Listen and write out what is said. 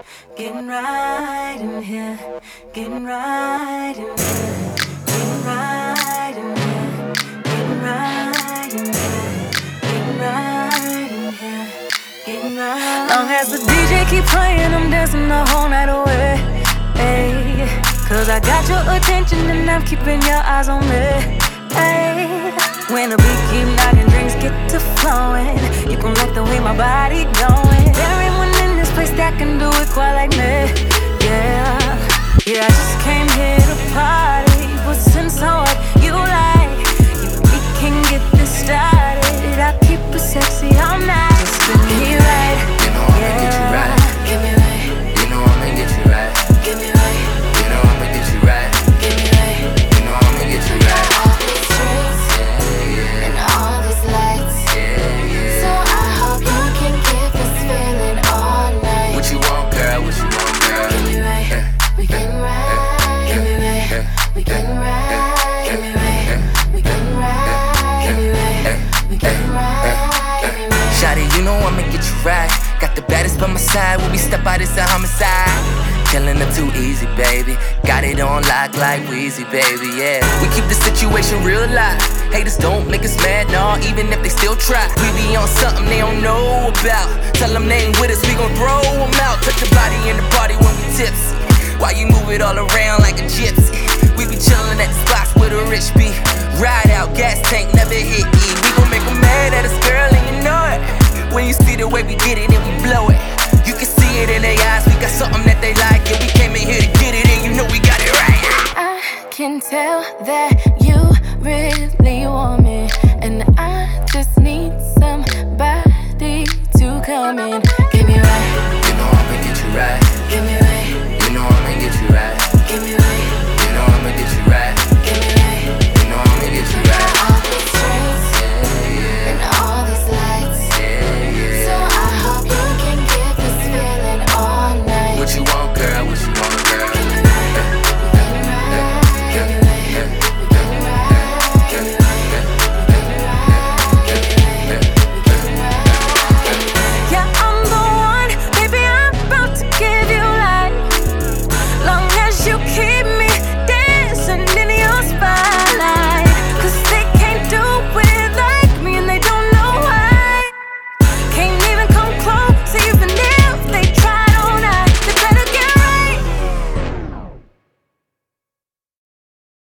getting right in here, getting right in here, getting right in here, getting right in here, getting right in here, getting right. Long as the DJ keep playing, I'm dancing the whole night away. Ay, cause I got your attention and I'm keeping your eyes on me. Ay, when the beat keep knocking, drinks get to flowing. You gon' like the way my body going. There ain't one in this place that can do it quite like me. Yeah, yeah, I just came here to party, but since I what you like, if we can get this started, I'll keep it sexy all night. Spin me right, you know I'ma get you right. Get me right, you know I'ma get you right. get me right, you know I'ma get you right. get me right. You know I'ma get you right. All these streets and all these lights, so I hope you can get this feeling all night. What you want, girl? What you want, girl? Get me right, We can ride, get me right, we can ride, get me right, we can ride, get me right, we can ride, get me right. Shawty, you know I'ma get you right. Got the baddest by my side when we step out, it's a homicide. Killing them too easy, baby. Got it on lock like Weezy, baby, yeah. We keep the situation real live. Haters don't make us mad, nah, even if they still try. We be on something they don't know about. Tell them they ain't with us, we gon' throw them out. Touch the body in the party when we tipsy. Why you move it all around like a gypsy?